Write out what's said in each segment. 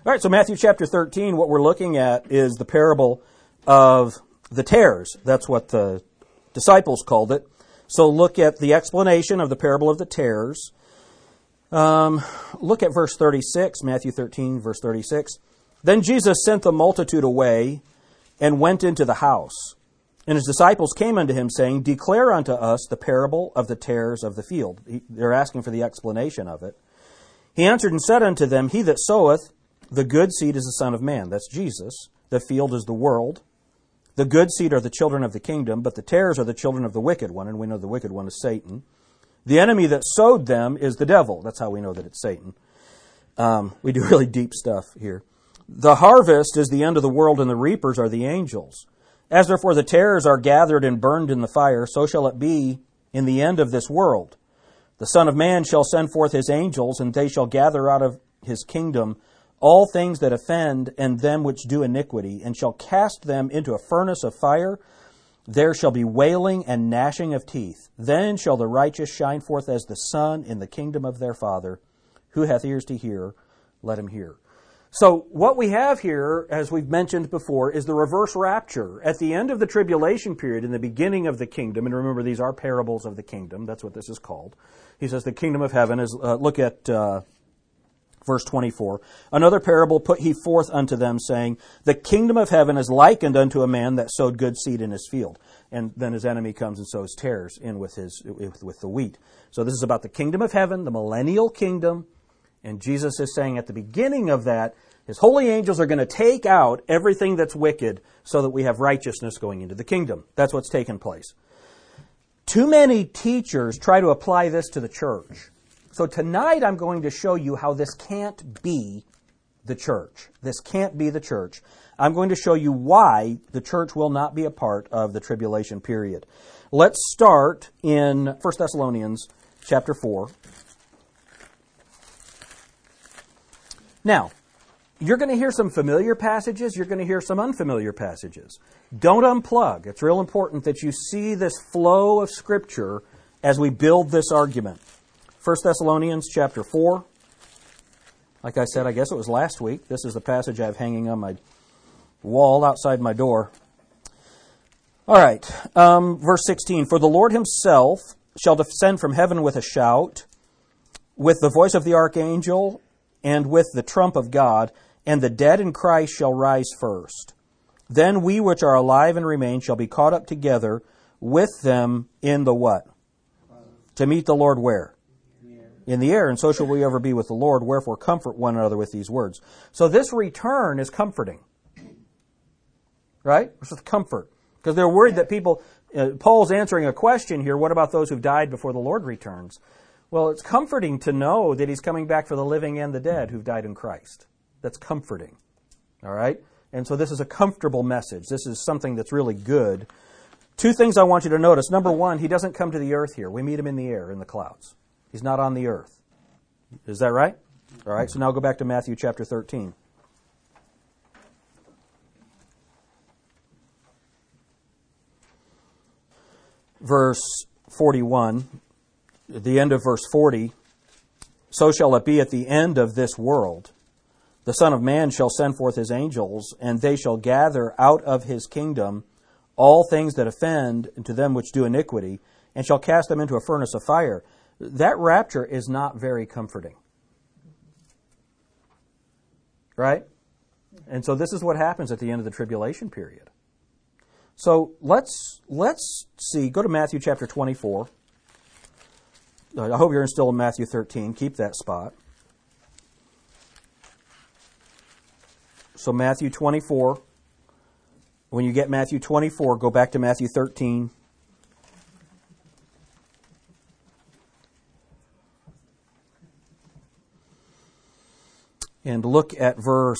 All right, so Matthew chapter 13, what we're looking at is the parable of the tares. That's what the disciples called it. So look at the explanation of the parable of the tares. Look at verse 36, Matthew 13, verse 36. Then Jesus sent the multitude away and went into the house. And his disciples came unto him, saying, Declare unto us the parable of the tares of the field. They're asking for the explanation of it. He answered and said unto them, He that soweth the good seed is the Son of Man. That's Jesus. The field is the world. The good seed are the children of the kingdom, but the tares are the children of the wicked one, and we know the wicked one is Satan. The enemy that sowed them is the devil. That's how we know that it's Satan. We do really deep stuff here. The harvest is the end of the world, and the reapers are the angels. As therefore the tares are gathered and burned in the fire, so shall it be in the end of this world. The Son of Man shall send forth his angels, and they shall gather out of his kingdom all things that offend, and them which do iniquity, and shall cast them into a furnace of fire. There shall be wailing and gnashing of teeth. Then shall the righteous shine forth as the sun in the kingdom of their Father. Who hath ears to hear, let him hear. So what we have here, as we've mentioned before, is the reverse rapture. At the end of the tribulation period, in the beginning of the kingdom, and remember these are parables of the kingdom, that's what this is called. He says the kingdom of heaven is, look at verse 24. Another parable put he forth unto them, saying, The kingdom of heaven is likened unto a man that sowed good seed in his field. And then his enemy comes and sows tares in with the wheat. So this is about the kingdom of heaven, the millennial kingdom. And Jesus is saying at the beginning of that, his holy angels are going to take out everything that's wicked so that we have righteousness going into the kingdom. That's what's taken place. Too many teachers try to apply this to the church. So tonight I'm going to show you how this can't be the church. This can't be the church. I'm going to show you why the church will not be a part of the tribulation period. Let's start in 1 Thessalonians chapter 4. Now, you're going to hear some familiar passages. You're going to hear some unfamiliar passages. Don't unplug. It's real important that you see this flow of Scripture as we build this argument. 1 Thessalonians chapter 4. Like I said, I guess it was last week. This is the passage I have hanging on my wall outside my door. All right, verse 16. For the Lord himself shall descend from heaven with a shout, with the voice of the archangel, and with the trump of God, and the dead in Christ shall rise first. Then we which are alive and remain shall be caught up together with them in the what? To meet the Lord where? In the air. And so shall we ever be with the Lord. Wherefore comfort one another with these words. So this return is comforting. Right? It's with comfort. Because they're worried that people... Paul's answering a question here. What about those who've died before the Lord returns? Well, it's comforting to know that he's coming back for the living and the dead who've died in Christ. That's comforting. All right? And so this is a comfortable message. This is something that's really good. Two things I want you to notice. Number one, he doesn't come to the earth here. We meet him in the air, in the clouds. He's not on the earth. Is that right? All right, so now go back to Matthew chapter 13. Verse 41. At the end of verse 40, so shall it be at the end of this world. The Son of Man shall send forth his angels, and they shall gather out of his kingdom all things that offend to them which do iniquity, and shall cast them into a furnace of fire. That rapture is not very comforting. Right? And so this is what happens at the end of the tribulation period. So let's see. Go to Matthew chapter 24. I hope you're still in Matthew 13. Keep that spot. So Matthew 24. When you get Matthew 24, go back to Matthew 13. And look at verse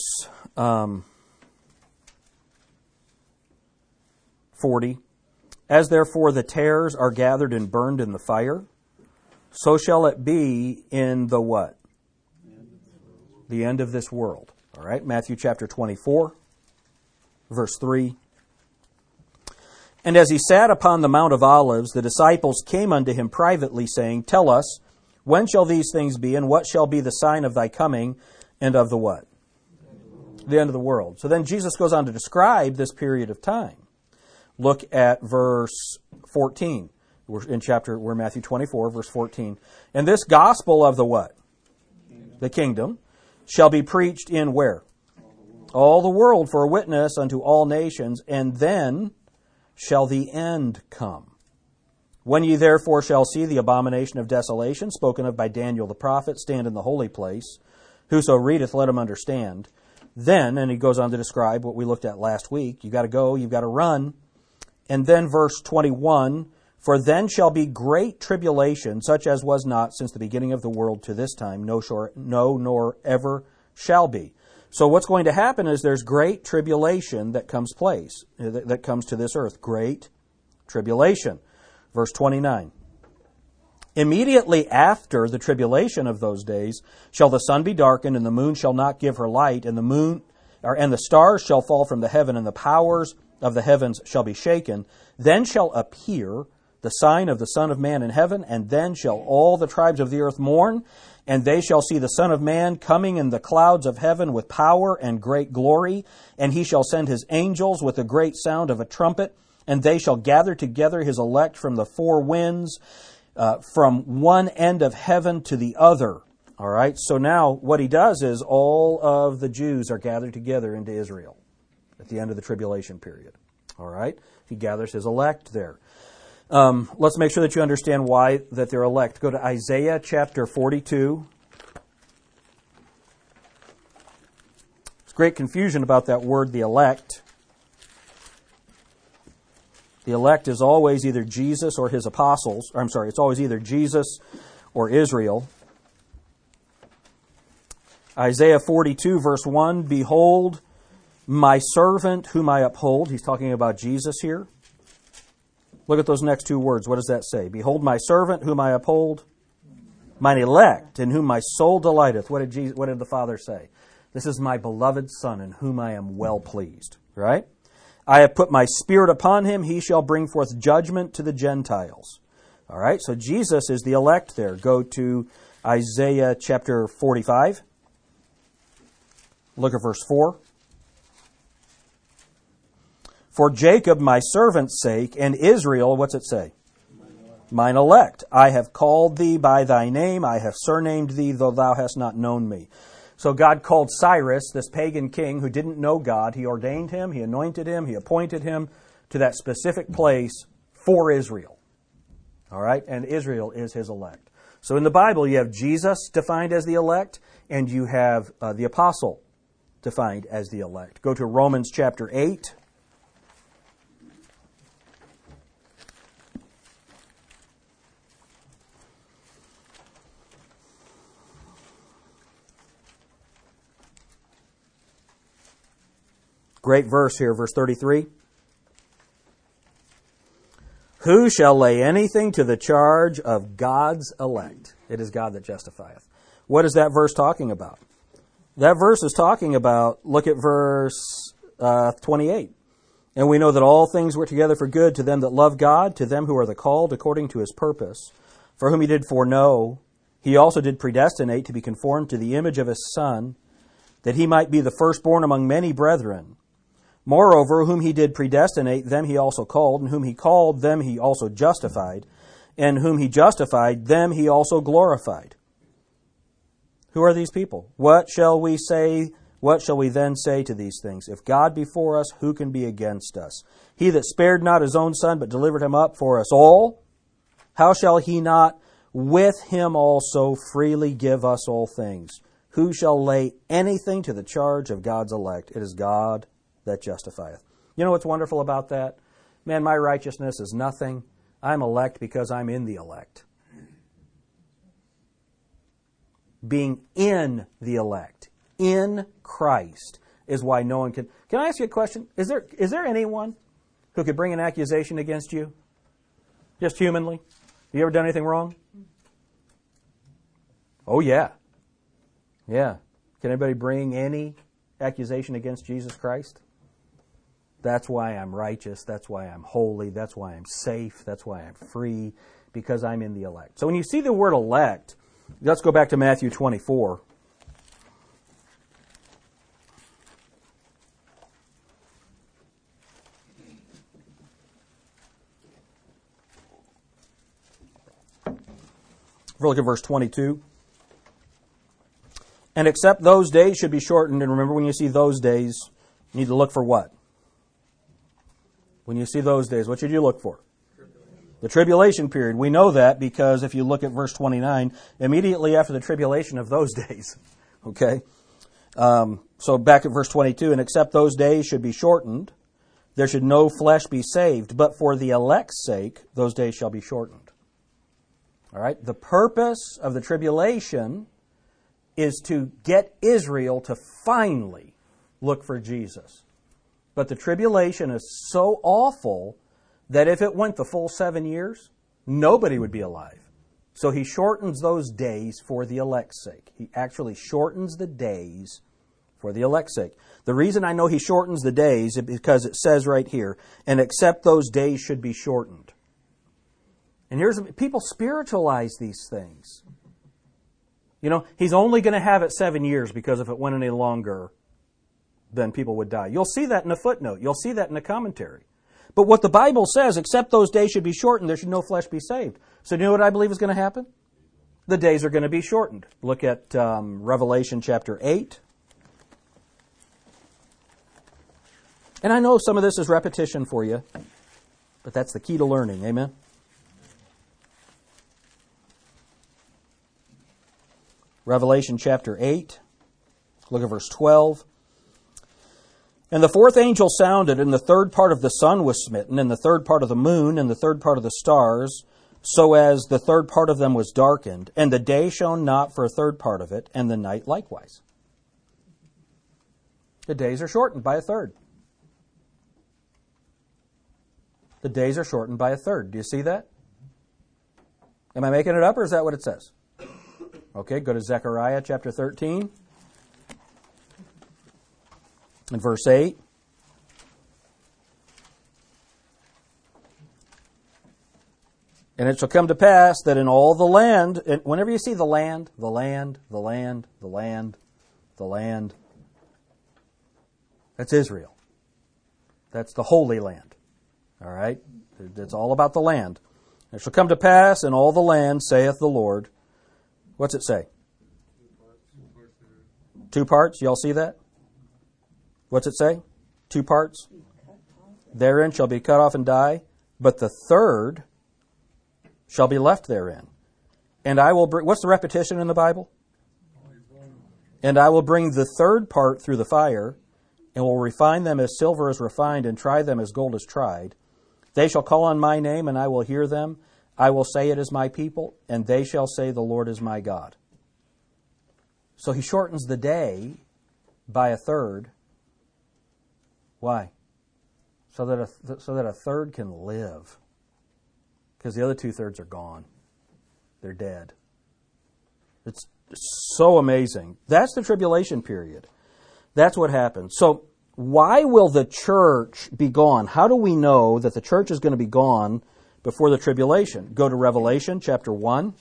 40. As therefore the tares are gathered and burned in the fire, so shall it be in the what? The end of this world. All right, Matthew chapter 24, verse 3. And as he sat upon the Mount of Olives, the disciples came unto him privately, saying, Tell us, when shall these things be, and what shall be the sign of thy coming, and of the what? The end of the world. So then Jesus goes on to describe this period of time. Look at verse 14. We're Matthew 24, verse 14. And this gospel of the what? The kingdom shall be preached in where? All the world for a witness unto all nations, and then shall the end come. When ye therefore shall see the abomination of desolation, spoken of by Daniel the prophet, stand in the holy place, whoso readeth, let him understand. Then, and he goes on to describe what we looked at last week, you've got to go, you've got to run. And then verse 21, for then shall be great tribulation, such as was not since the beginning of the world to this time, no nor ever shall be. So what's going to happen is there's great tribulation that comes to this earth. Great tribulation. Verse 29. Immediately after the tribulation of those days shall the sun be darkened, and the moon shall not give her light, and the stars shall fall from the heaven, and the powers of the heavens shall be shaken. Then shall appear the sign of the Son of Man in heaven, and then shall all the tribes of the earth mourn, and they shall see the Son of Man coming in the clouds of heaven with power and great glory, and he shall send his angels with a great sound of a trumpet, and they shall gather together his elect from the four winds, from one end of heaven to the other. All right, so now what he does is all of the Jews are gathered together into Israel at the end of the tribulation period. All right, he gathers his elect there. Let's make sure that you understand why that they're elect. Go to Isaiah chapter 42. There's great confusion about that word, the elect. The elect is always either Jesus or his apostles. It's always either Jesus or Israel. Isaiah 42 verse 1, behold, my servant whom I uphold. He's talking about Jesus here. Look at those next two words. What does that say? Behold, my servant whom I uphold, mine elect, in whom my soul delighteth. What did the Father say? This is my beloved Son, in whom I am well pleased. Right? I have put my Spirit upon him. He shall bring forth judgment to the Gentiles. All right, so Jesus is the elect there. Go to Isaiah chapter 45. Look at verse 4. For Jacob, my servant's sake, and Israel, what's it say? Mine elect. I have called thee by thy name. I have surnamed thee, though thou hast not known me. So God called Cyrus, this pagan king who didn't know God. He ordained him, he anointed him, he appointed him to that specific place for Israel. All right? And Israel is his elect. So in the Bible, you have Jesus defined as the elect, and you have the apostle defined as the elect. Go to Romans chapter 8. Great verse here, verse 33. Who shall lay anything to the charge of God's elect? It is God that justifieth. What is that verse talking about? That verse is talking about, look at verse 28. And we know that all things work together for good to them that love God, to them who are the called according to his purpose, for whom he did foreknow, he also did predestinate to be conformed to the image of his Son, that he might be the firstborn among many brethren. Moreover, whom he did predestinate, them he also called, and whom he called, them he also justified, and whom he justified, them he also glorified. Who are these people? What shall we say? What shall we then say to these things? If God be for us, who can be against us? He that spared not his own Son, but delivered him up for us all, how shall he not with him also freely give us all things? Who shall lay anything to the charge of God's elect? It is God that justifieth. You know what's wonderful about that? Man, my righteousness is nothing. I'm elect because I'm in the elect. Being in the elect, in Christ, is why no one can... Can I ask you a question? Is there anyone who could bring an accusation against you? Just humanly? Have you ever done anything wrong? Oh, yeah. Yeah. Can anybody bring any accusation against Jesus Christ? That's why I'm righteous. That's why I'm holy. That's why I'm safe. That's why I'm free, because I'm in the elect. So when you see the word elect, let's go back to Matthew 24. Look at verse 22. And except those days should be shortened. And remember, when you see those days, you need to look for what? When you see those days, what should you look for? The tribulation period. We know that because if you look at verse 29, immediately after the tribulation of those days. Okay? So back at verse 22, and except those days should be shortened, there should no flesh be saved, but for the elect's sake, those days shall be shortened. All right? The purpose of the tribulation is to get Israel to finally look for Jesus. But the tribulation is so awful that if it went the full 7 years, nobody would be alive. So he shortens those days for the elect's sake. He actually shortens the days for the elect's sake. The reason I know he shortens the days is because it says right here, and except those days should be shortened. And people spiritualize these things. You know, he's only going to have it 7 years because if it went any longer, then people would die. You'll see that in a footnote. You'll see that in a commentary. But what the Bible says, except those days should be shortened, there should no flesh be saved. So do you know what I believe is going to happen? The days are going to be shortened. Look at Revelation chapter 8. And I know some of this is repetition for you, but that's the key to learning. Amen? Revelation chapter 8. Look at verse 12. And the fourth angel sounded, and the third part of the sun was smitten, and the third part of the moon, and the third part of the stars, so as the third part of them was darkened. And the day shone not for a third part of it, and the night likewise. The days are shortened by a third. The days are shortened by a third. Do you see that? Am I making it up, or is that what it says? Okay, go to Zechariah chapter 13. In verse 8, and it shall come to pass that in all the land, and whenever you see the land, the land, the land, the land, the land, that's Israel. That's the Holy Land. All right? It's all about the land. It shall come to pass in all the land, saith the Lord. What's it say? 2 parts. Y'all see that? What's it say? 2 parts. Therein shall be cut off and die, but the third shall be left therein. And I will bring, what's the repetition in the Bible? And I will bring the third part through the fire, and will refine them as silver is refined, and try them as gold is tried. They shall call on my name, and I will hear them. I will say, it is my people, and they shall say, the Lord is my God. So he shortens the day by a third. Why? So that a third can live. Because the other 2/3 are gone. They're dead. It's so amazing. That's the tribulation period. That's what happens. So why will the church be gone? How do we know that the church is going to be gone before the tribulation? Go to Revelation chapter 1.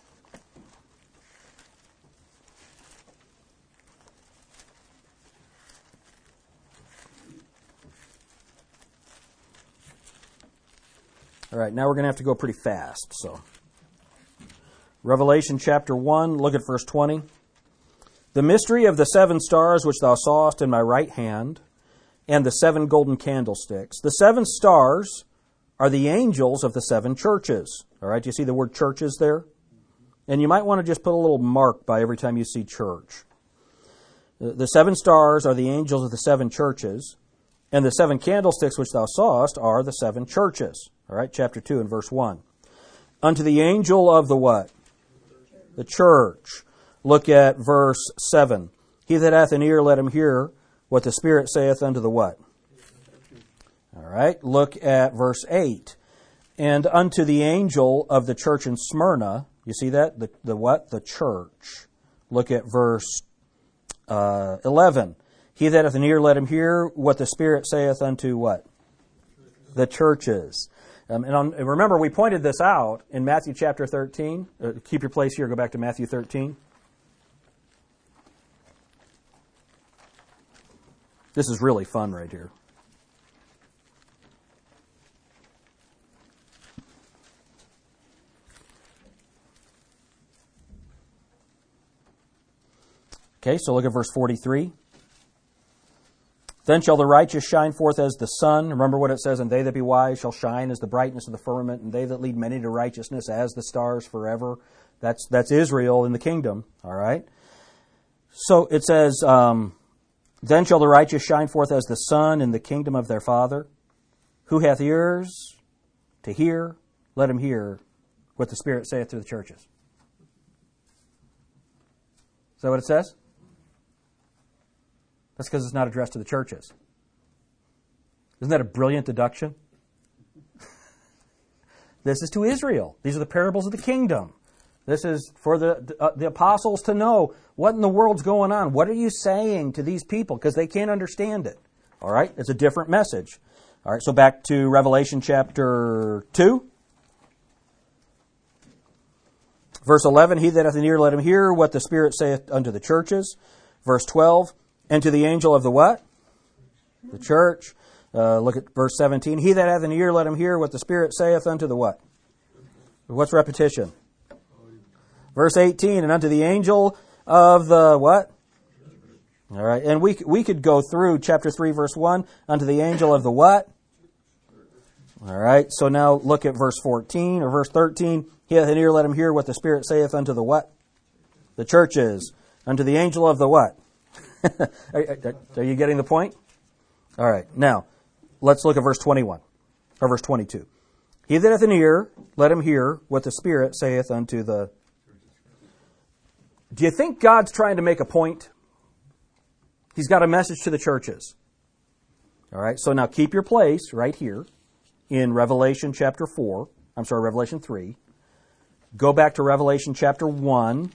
All right, now we're going to have to go pretty fast. So, Revelation chapter 1, look at verse 20. The mystery of the 7 stars which thou sawest in my right hand, and the 7 golden candlesticks. The 7 stars are the angels of the 7 churches. All right, do you see the word churches there? And you might want to just put a little mark by every time you see church. The 7 stars are the angels of the 7 churches, and the 7 candlesticks which thou sawest are the 7 churches. All right, chapter 2 and verse 1. Unto the angel of the what? The church. Look at verse 7. He that hath an ear, let him hear what the Spirit saith unto the what? All right, look at verse 8. And unto the angel of the church in Smyrna, you see that? The what? The church. Look at verse 11. He that hath an ear, let him hear what the Spirit saith unto what? The churches. And remember, we pointed this out in Matthew chapter 13. Keep your place here. Go back to Matthew 13. This is really fun right here. Okay, so look at verse 43. Then shall the righteous shine forth as the sun. Remember what it says, and they that be wise shall shine as the brightness of the firmament, and they that lead many to righteousness as the stars forever. That's Israel in the kingdom, all right? So it says, then shall the righteous shine forth as the sun in the kingdom of their Father. Who hath ears to hear, let him hear what the Spirit saith to the churches. Is that what it says? That's because it's not addressed to the churches. Isn't that a brilliant deduction? This is to Israel. These are the parables of the kingdom. This is for the apostles to know what in the world's going on. What are you saying to these people? Because they can't understand it. All right? It's a different message. All right, so back to Revelation chapter 2. Verse 11, he that hath an ear, let him hear what the Spirit saith unto the churches. Verse 12, and to the angel of the what? The church. Look at verse 17. He that hath an ear, let him hear what the Spirit saith unto the what? What's repetition? Verse 18, and unto the angel of the what? All right, and we could go through chapter 3, verse 1, unto the angel of the what? All right, so now look at verse 14 or verse 13. He hath an ear, let him hear what the Spirit saith unto the what? The churches. Unto the angel of the what? Are you getting the point? All right, now let's look at verse 21 or verse 22. He that hath an ear, let him hear what the Spirit saith unto the... Do you think God's trying to make a point? He's got a message to the churches. All right, so now keep your place right here in Revelation chapter 3. Go back to Revelation chapter 1.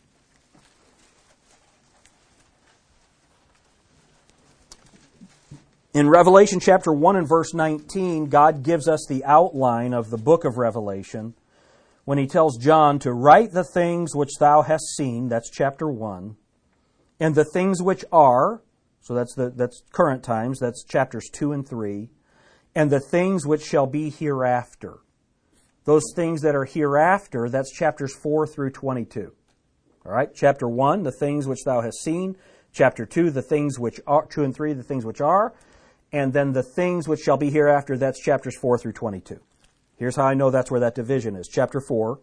In Revelation chapter 1 and verse 19, God gives us the outline of the book of Revelation when he tells John to write the things which thou hast seen, that's chapter 1, and the things which are, so that's current times, that's chapters 2 and 3, and the things which shall be hereafter. Those things that are hereafter, that's chapters 4 through 22. All right, chapter 1, the things which thou hast seen. Chapter 2, the things which are, 2 and 3, the things which are. And then the things which shall be hereafter, that's chapters 4 through 22. Here's how I know that's where that division is. Chapter 4.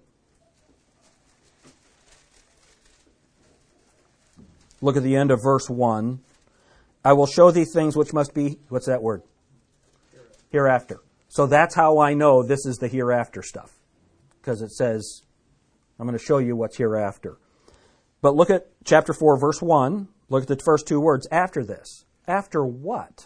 Look at the end of verse 1. I will show thee things which must be, what's that word? Hereafter. So that's how I know this is the hereafter stuff. Because it says, I'm going to show you what's hereafter. But look at chapter 4, verse 1. Look at the first two words, after this. After what?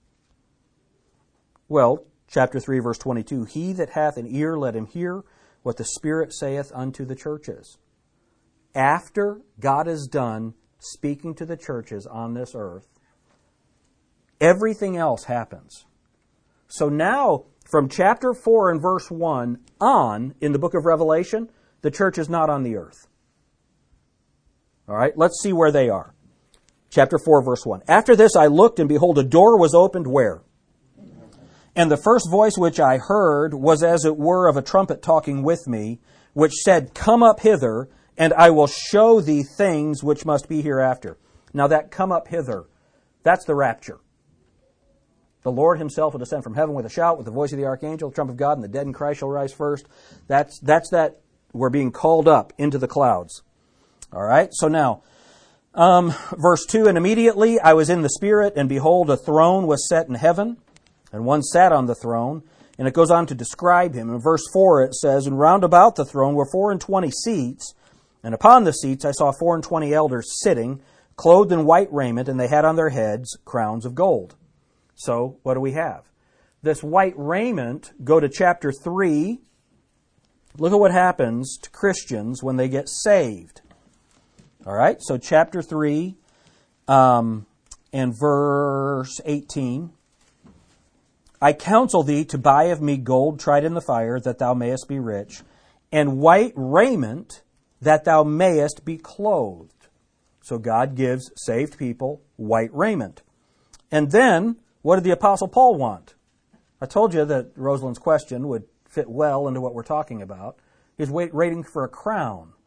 Well, chapter 3, verse 22. He that hath an ear, let him hear what the Spirit saith unto the churches. After God is done speaking to the churches on this earth, everything else happens. So now, from chapter 4 and verse 1 on, in the book of Revelation, the church is not on the earth. All right, let's see where they are. Chapter 4, verse 1. After this I looked, and behold, a door was opened where? And the first voice which I heard was as it were of a trumpet talking with me, which said, Come up hither, and I will show thee things which must be hereafter. Now that come up hither, that's the rapture. The Lord himself will descend from heaven with a shout, with the voice of the archangel, the trump of God, and the dead in Christ shall rise first. That's that we're being called up into the clouds. All right, so now, verse 2, and immediately I was in the Spirit, and behold, a throne was set in heaven, and one sat on the throne, and it goes on to describe him. In verse 4 it says, And round about the throne were 24 seats, and upon the seats I saw 24 elders sitting, clothed in white raiment, and they had on their heads crowns of gold. So, what do we have? This white raiment, go to chapter 3. Look at what happens to Christians when they get saved. All right, so chapter 3 and verse 18. I counsel thee to buy of me gold tried in the fire, that thou mayest be rich, and white raiment, that thou mayest be clothed. So God gives saved people white raiment. And then, what did the Apostle Paul want? I told you that Rosalind's question would fit well into what we're talking about. He's waiting for a crown.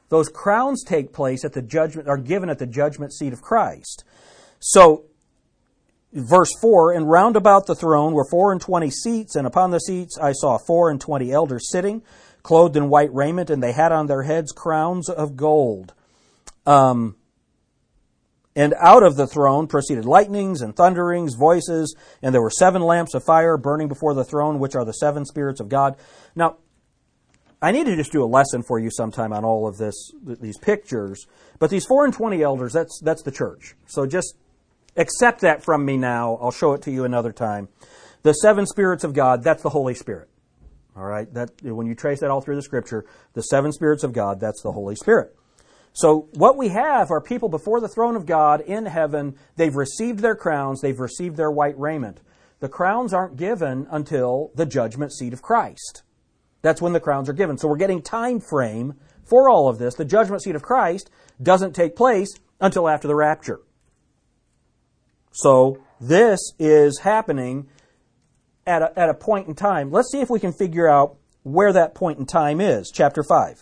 Those crowns take place at the judgment, are given at the judgment seat of Christ. So, verse 4, and round about the throne were 24 seats, and upon the seats I saw 24 elders sitting, clothed in white raiment, and they had on their heads crowns of gold. And out of the throne proceeded lightnings and thunderings, voices, and there were 7 lamps of fire burning before the throne, which are the 7 spirits of God. Now, I need to just do a lesson for you sometime on all of these pictures. But these 24 elders, that's the church. So just accept that from me now. I'll show it to you another time. The 7 spirits of God, that's the Holy Spirit. All right? That when you trace that all through the Scripture, the 7 spirits of God, that's the Holy Spirit. So what we have are people before the throne of God in heaven. They've received their crowns. They've received their white raiment. The crowns aren't given until the judgment seat of Christ. That's when the crowns are given. So we're getting time frame for all of this. The judgment seat of Christ doesn't take place until after the rapture. So this is happening at a point in time. Let's see if we can figure out where that point in time is. Chapter 5.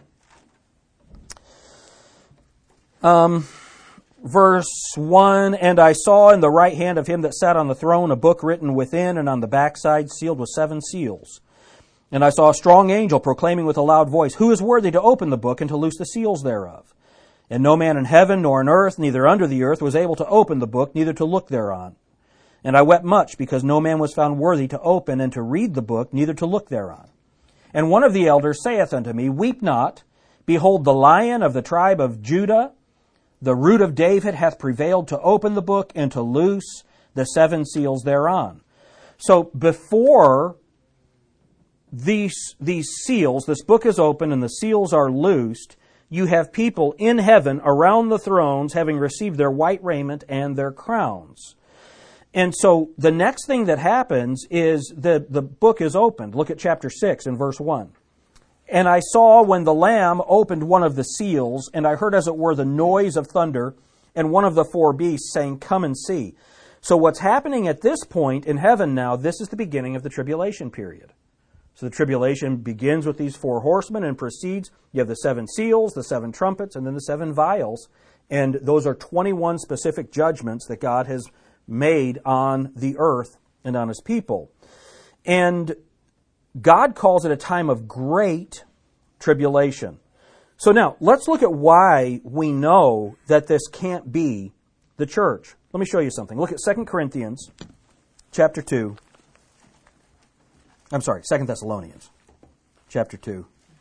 Verse 1, and I saw in the right hand of him that sat on the throne a book written within and on the backside sealed with 7 seals. And I saw a strong angel proclaiming with a loud voice, Who is worthy to open the book and to loose the seals thereof? And no man in heaven, nor in earth, neither under the earth, was able to open the book, neither to look thereon. And I wept much, because no man was found worthy to open and to read the book, neither to look thereon. And one of the elders saith unto me, Weep not, behold, the Lion of the tribe of Judah, the root of David, hath prevailed to open the book and to loose the 7 seals thereon. So before these seals, this book is open and the seals are loosed, you have people in heaven around the thrones having received their white raiment and their crowns. And so the next thing that happens is the book is opened. Look at chapter 6 and verse 1. And I saw when the Lamb opened one of the seals, and I heard as it were the noise of thunder, and one of the 4 beasts saying, Come and see. So what's happening at this point in heaven now, this is the beginning of the tribulation period. So the tribulation begins with these 4 horsemen and proceeds. You have the 7 seals, the 7 trumpets, and then the 7 vials. And those are 21 specific judgments that God has made on the earth and on His people. And God calls it a time of great tribulation. So now, let's look at why we know that this can't be the church. Let me show you something. Look at 2 Corinthians chapter 2. I'm sorry, 2 Thessalonians chapter 2.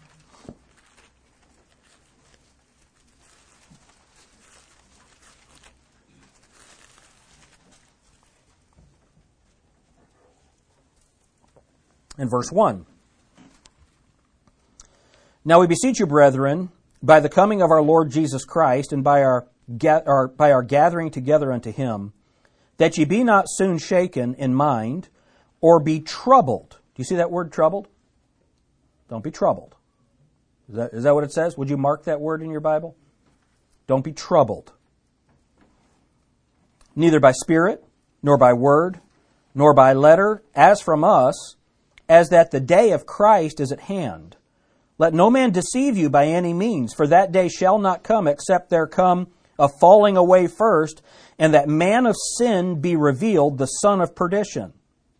And verse 1. Now we beseech you, brethren, by the coming of our Lord Jesus Christ, and by our gathering together unto Him, that ye be not soon shaken in mind, or be troubled. Do you see that word, troubled? Don't be troubled. Is that what it says? Would you mark that word in your Bible? Don't be troubled. Neither by spirit, nor by word, nor by letter, as from us, as that the day of Christ is at hand. Let no man deceive you by any means, for that day shall not come, except there come a falling away first, and that man of sin be revealed, the son of perdition.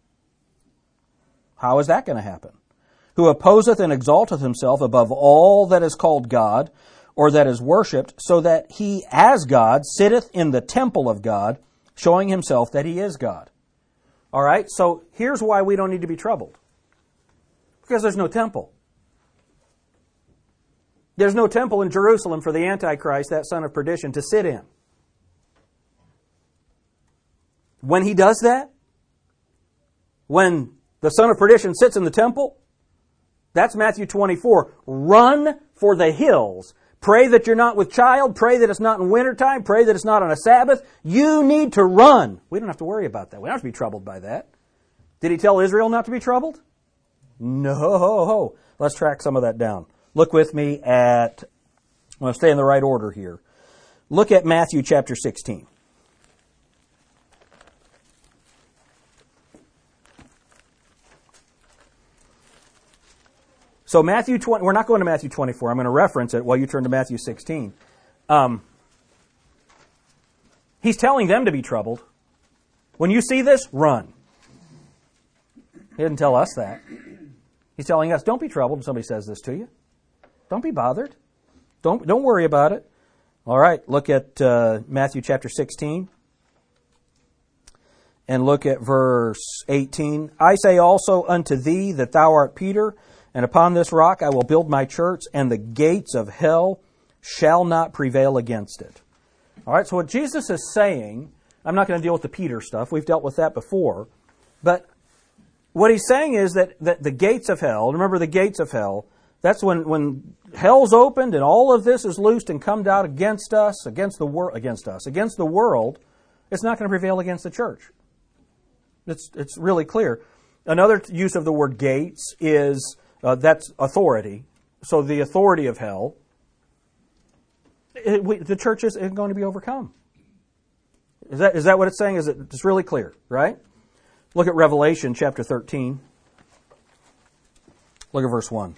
How is that going to happen? Who opposeth and exalteth himself above all that is called God, or that is worshipped, so that he as God sitteth in the temple of God, showing himself that he is God. All right, so here's why we don't need to be troubled. Because there's no temple. There's no temple in Jerusalem for the Antichrist, that son of perdition, to sit in. When he does that, when the son of perdition sits in the temple, that's Matthew 24. Run for the hills. Pray that you're not with child. Pray that it's not in wintertime. Pray that it's not on a Sabbath. You need to run. We don't have to worry about that. We don't have to be troubled by that. Did he tell Israel not to be troubled? No. Let's track some of that down. Look with me at, I'm going to stay in the right order here. Look at Matthew chapter 16. So Matthew 20, we're not going to Matthew 24. I'm going to reference it while you turn to Matthew 16. He's telling them to be troubled. When you see this, run. He didn't tell us that. He's telling us, don't be troubled when somebody says this to you. Don't be bothered. Don't worry about it. All right, look at Matthew chapter 16. And look at verse 18. I say also unto thee that thou art Peter, and upon this rock I will build my church, and the gates of hell shall not prevail against it. All right, so what Jesus is saying, I'm not going to deal with the Peter stuff. We've dealt with that before. But what he's saying is that the gates of hell, remember the gates of hell, that's when hell's opened and all of this is loosed and come out against us, against the world, it's not going to prevail against the church. It's really clear. Another use of the word gates is, that's authority. So the authority of hell, the church is going to be overcome. Is that what it's saying? It's really clear, right? Look at Revelation chapter 13. Look at verse 1.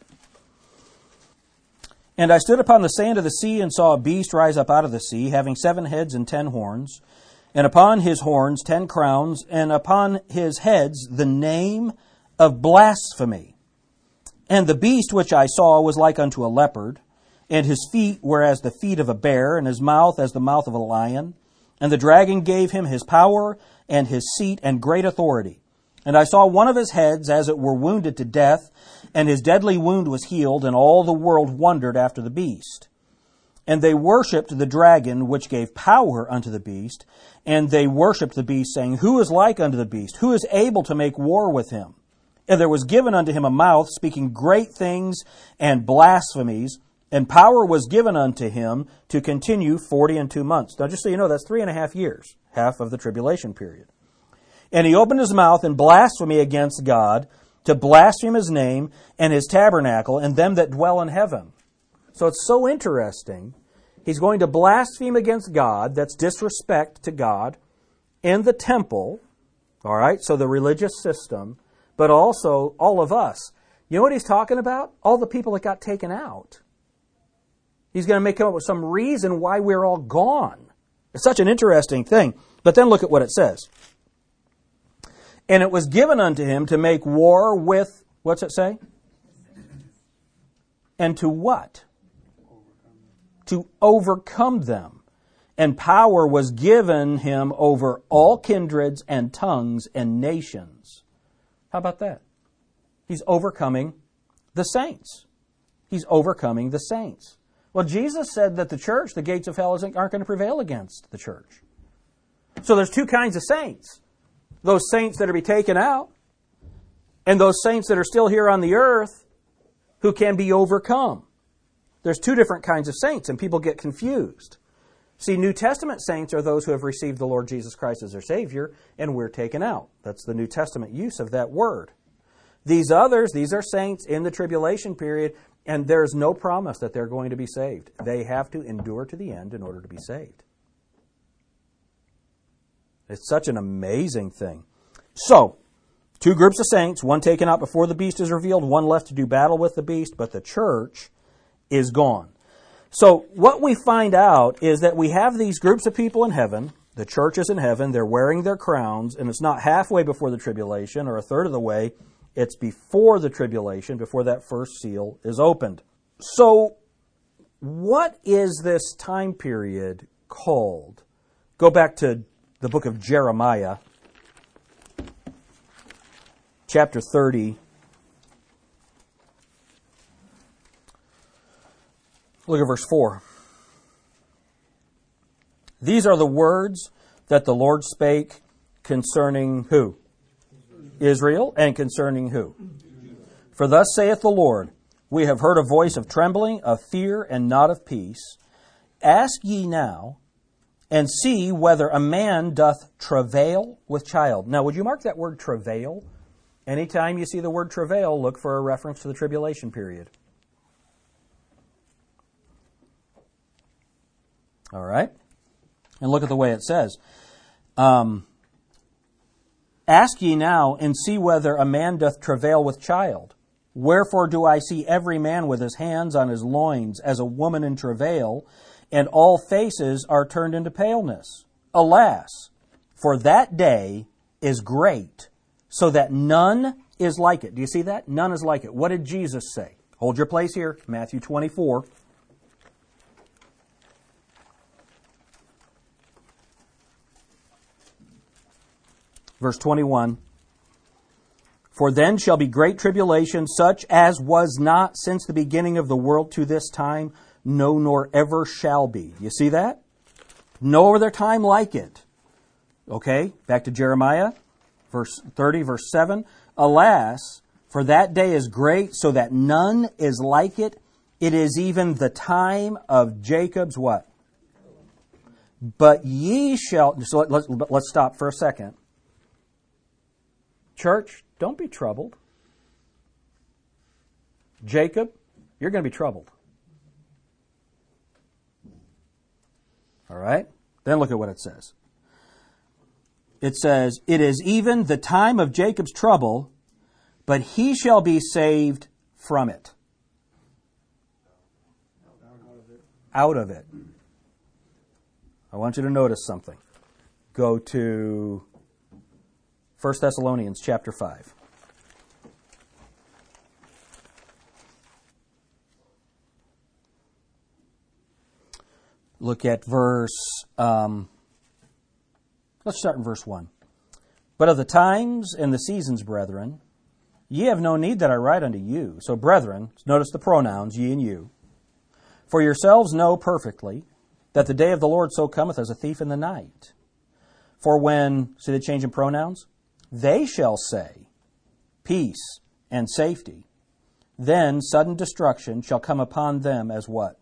And I stood upon the sand of the sea and saw a beast rise up out of the sea, having 7 heads and 10 horns, and upon his horns 10 crowns, and upon his heads the name of blasphemy. And the beast which I saw was like unto a leopard, and his feet were as the feet of a bear, and his mouth as the mouth of a lion. And the dragon gave him his power, and his seat, and great authority. And I saw one of his heads as it were wounded to death, and his deadly wound was healed, and all the world wondered after the beast. And they worshipped the dragon, which gave power unto the beast, and they worshipped the beast, saying, Who is like unto the beast? Who is able to make war with him? And there was given unto him a mouth, speaking great things and blasphemies, and power was given unto him to continue 42 months. Now, just so you know, that's 3.5 years, half of the tribulation period. And he opened his mouth in blasphemy against God, to blaspheme his name and his tabernacle and them that dwell in heaven. So it's so interesting. He's going to blaspheme against God. That's disrespect to God in the temple. All right, so the religious system, but also all of us. You know what he's talking about? All the people that got taken out. He's going to come up with some reason why we're all gone. It's such an interesting thing. But then look at what it says. And it was given unto him to make war with, what's it say? And to what? To overcome them. And power was given him over all kindreds and tongues and nations. How about that? He's overcoming the saints. He's overcoming the saints. Well, Jesus said that the church, the gates of hell aren't going to prevail against the church. So there's 2 kinds of saints. Those saints that are to be taken out, and those saints that are still here on the earth who can be overcome. There's 2 different kinds of saints, and people get confused. See, New Testament saints are those who have received the Lord Jesus Christ as their Savior, and we're taken out. That's the New Testament use of that word. These others, these are saints in the tribulation period, and there's no promise that they're going to be saved. They have to endure to the end in order to be saved. It's such an amazing thing. So, 2 groups of saints, one taken out before the beast is revealed, one left to do battle with the beast, but the church is gone. So, what we find out is that we have these groups of people in heaven. The church is in heaven. They're wearing their crowns, and it's not halfway before the tribulation or a third of the way. It's before the tribulation, before that first seal is opened. So, what is this time period called? Go back to the book of Jeremiah, chapter 30. Look at verse 4. These are the words that the Lord spake concerning who? Israel, and concerning who? For thus saith the Lord, We have heard a voice of trembling, of fear, and not of peace. Ask ye now, and see whether a man doth travail with child. Now, would you mark that word travail? Anytime you see the word travail, look for a reference to the tribulation period. All right? And look at the way it says. Ask ye now, and see whether a man doth travail with child. Wherefore do I see every man with his hands on his loins, as a woman in travail, and all faces are turned into paleness? Alas, for that day is great, so that none is like it. Do you see that? None is like it. What did Jesus say? Hold your place here. Matthew 24. Verse 21. For then shall be great tribulation, such as was not since the beginning of the world to this time, no, nor ever shall be. You see that? No other time like it. Okay, back to Jeremiah, verse 30, verse 7. Alas, for that day is great, so that none is like it. It is even the time of Jacob's what? But ye shall... So let's stop for a second. Church, don't be troubled. Jacob, you're going to be troubled. All right? Then look at what it says. It says, it is even the time of Jacob's trouble, but he shall be saved from it. Out of it. I want you to notice something. Go to 1 Thessalonians chapter 5. Look at verse, let's start in verse 1. But of the times and the seasons, brethren, ye have no need that I write unto you. So, brethren, notice the pronouns, ye and you. For yourselves know perfectly that the day of the Lord so cometh as a thief in the night. For when, see the change in pronouns? They shall say, peace and safety. Then sudden destruction shall come upon them as what?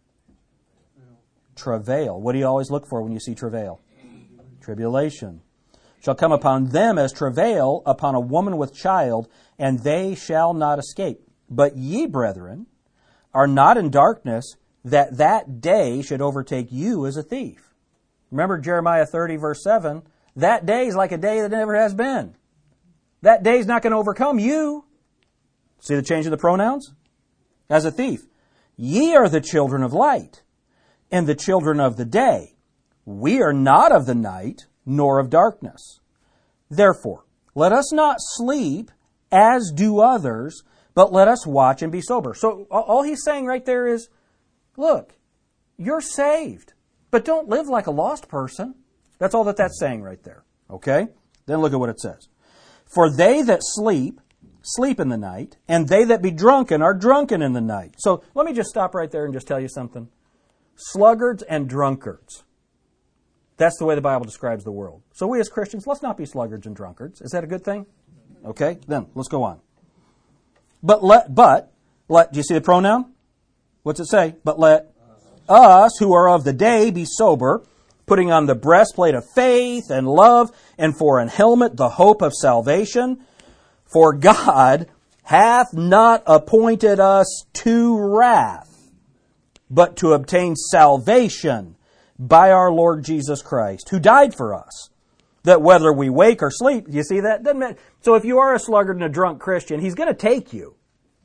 Travail. What do you always look for when you see travail? Tribulation. Shall come upon them as travail upon a woman with child, and they shall not escape. But ye, brethren, are not in darkness, that that day should overtake you as a thief. Remember Jeremiah 30, verse 7. That day is like a day that never has been. That day is not going to overcome you. See the change in the pronouns? As a thief. Ye are the children of light, and the children of the day. We are not of the night, nor of darkness. Therefore, let us not sleep as do others, but let us watch and be sober. So all he's saying right there is, look, you're saved, but don't live like a lost person. That's all that's saying right there. Okay? Then look at what it says. For they that sleep, sleep in the night, and they that be drunken are drunken in the night. So let me just stop right there and just tell you something. Sluggards and drunkards. That's the way the Bible describes the world. So we as Christians, let's not be sluggards and drunkards. Is that a good thing? Okay, then let's go on. But do you see the pronoun? What's it say? But let us who are of the day be sober, putting on the breastplate of faith and love, and for an helmet the hope of salvation. For God hath not appointed us to wrath, but to obtain salvation by our Lord Jesus Christ, who died for us, that whether we wake or sleep, you see that? Doesn't matter. So if you are a sluggard and a drunk Christian, He's going to take you.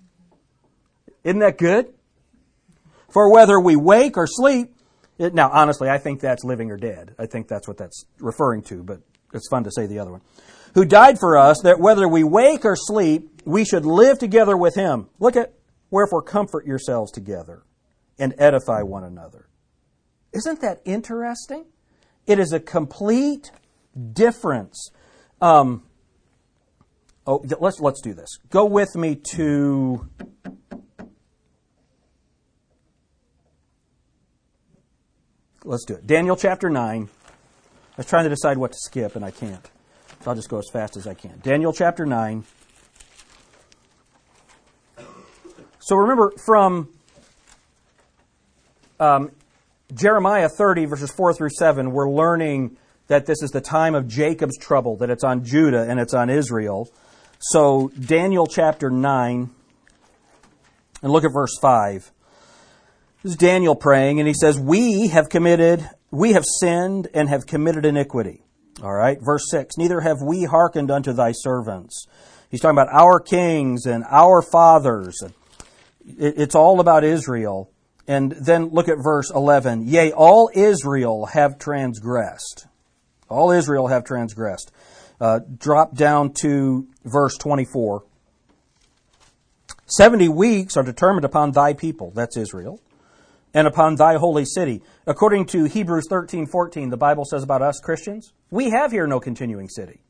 Isn't that good? For whether we wake or sleep, now honestly, I think that's living or dead. I think that's what that's referring to, but it's fun to say the other one. Who died for us, that whether we wake or sleep, we should live together with Him. Look at, wherefore comfort yourselves together and edify one another. Isn't that interesting? It is a complete difference. Let's do this. Go with me to let's do it. Daniel chapter 9. I was trying to decide what to skip, and I can't. So I'll just go as fast as I can. Daniel chapter 9. So remember, from Jeremiah 30, verses 4 through 7, we're learning that this is the time of Jacob's trouble, that it's on Judah and it's on Israel. So Daniel chapter 9, and look at verse 5. This is Daniel praying, and he says, we have sinned and have committed iniquity. All right, verse 6, neither have we hearkened unto thy servants. He's talking about our kings and our fathers. It's all about Israel. And then look at verse 11. Yea, all Israel have transgressed. All Israel have transgressed. Drop down to verse 24. 70 weeks are determined upon thy people, that's Israel, and upon thy holy city. According to Hebrews 13:14, the Bible says about us Christians, we have here no continuing city.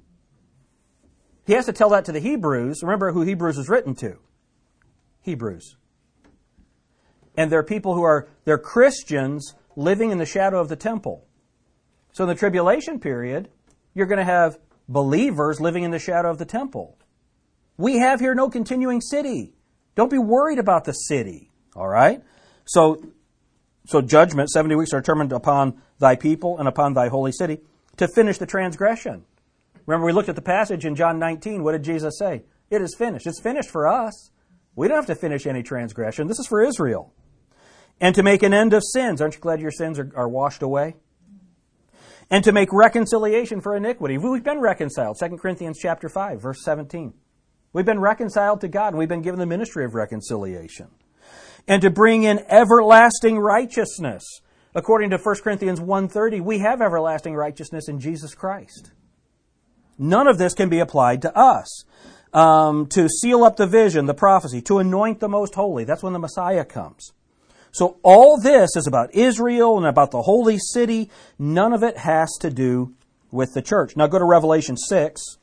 He has to tell that to the Hebrews. Remember who Hebrews is written to. Hebrews. And they're people they're Christians living in the shadow of the temple. So in the tribulation period, you're going to have believers living in the shadow of the temple. We have here no continuing city. Don't be worried about the city. All right? So judgment, 70 weeks are determined upon thy people and upon thy holy city to finish the transgression. Remember, we looked at the passage in John 19. What did Jesus say? It is finished. It's finished for us. We don't have to finish any transgression. This is for Israel. And to make an end of sins. Aren't you glad your sins are washed away? And to make reconciliation for iniquity. We've been reconciled. 2 Corinthians chapter 5, verse 17. We've been reconciled to God, and we've been given the ministry of reconciliation. And to bring in everlasting righteousness. According to 1 Corinthians 1:30, we have everlasting righteousness in Jesus Christ. None of this can be applied to us. To seal up the vision, the prophecy, to anoint the most holy. That's when the Messiah comes. So all this is about Israel and about the holy city. None of it has to do with the church. Now go to Revelation 6.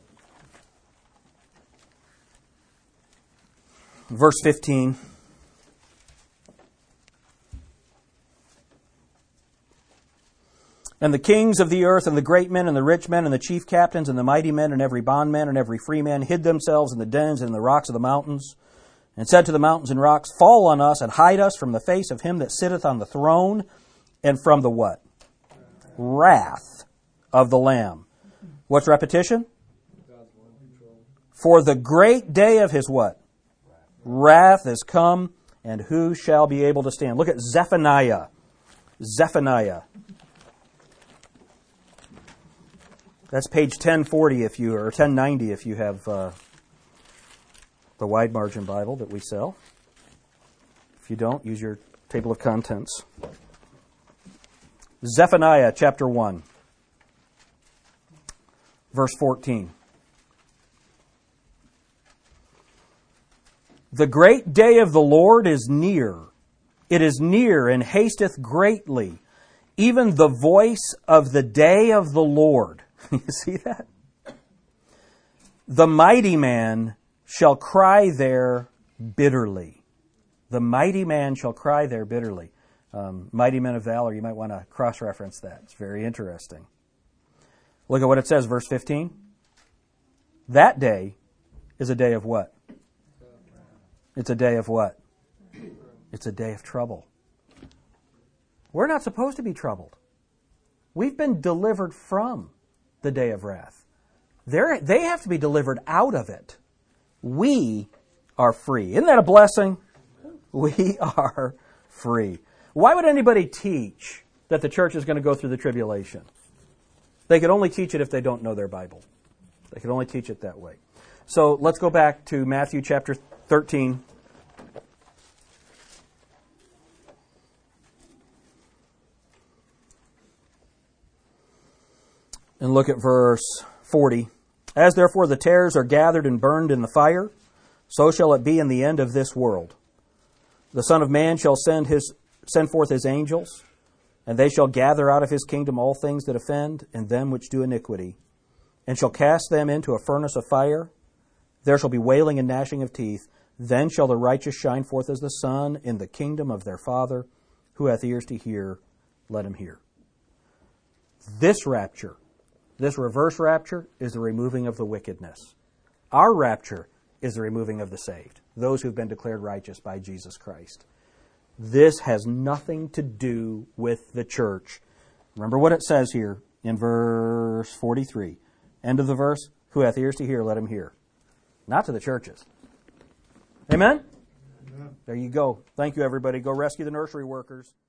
Verse 15. And the kings of the earth and the great men and the rich men and the chief captains and the mighty men and every bondman and every free man hid themselves in the dens and in the rocks of the mountains and said to the mountains and rocks, fall on us and hide us from the face of him that sitteth on the throne and from the what? Wrath of the Lamb. What's repetition? For the great day of his what? Wrath is come, and who shall be able to stand? Look at Zephaniah. Zephaniah. That's page 1040 or 1090 if you have the wide margin Bible that we sell. If you don't, use your table of contents. Zephaniah chapter 1, verse 14. The great day of the Lord is near. It is near and hasteth greatly, even the voice of the day of the Lord. You see that? The mighty man shall cry there bitterly. The mighty man shall cry there bitterly. Mighty men of valor, you might want to cross-reference that. It's very interesting. Look at what it says, verse 15. That day is a day of what? It's a day of what? It's a day of trouble. We're not supposed to be troubled. We've been delivered from the day of wrath. They have to be delivered out of it. We are free. Isn't that a blessing? We are free. Why would anybody teach that the church is going to go through the tribulation? They could only teach it if they don't know their Bible. They could only teach it that way. So let's go back to Matthew chapter 13. And look at verse 40. As therefore the tares are gathered and burned in the fire, so shall it be in the end of this world. The Son of Man shall send forth his angels, and they shall gather out of his kingdom all things that offend, and them which do iniquity, and shall cast them into a furnace of fire. There shall be wailing and gnashing of teeth. Then shall the righteous shine forth as the sun in the kingdom of their Father. Who hath ears to hear, let him hear. This rapture, this reverse rapture, is the removing of the wickedness. Our rapture is the removing of the saved, those who've been declared righteous by Jesus Christ. This has nothing to do with the church. Remember what it says here in verse 43. End of the verse. Who hath ears to hear, let him hear. Not to the churches. Amen? Amen. There you go. Thank you, everybody. Go rescue the nursery workers.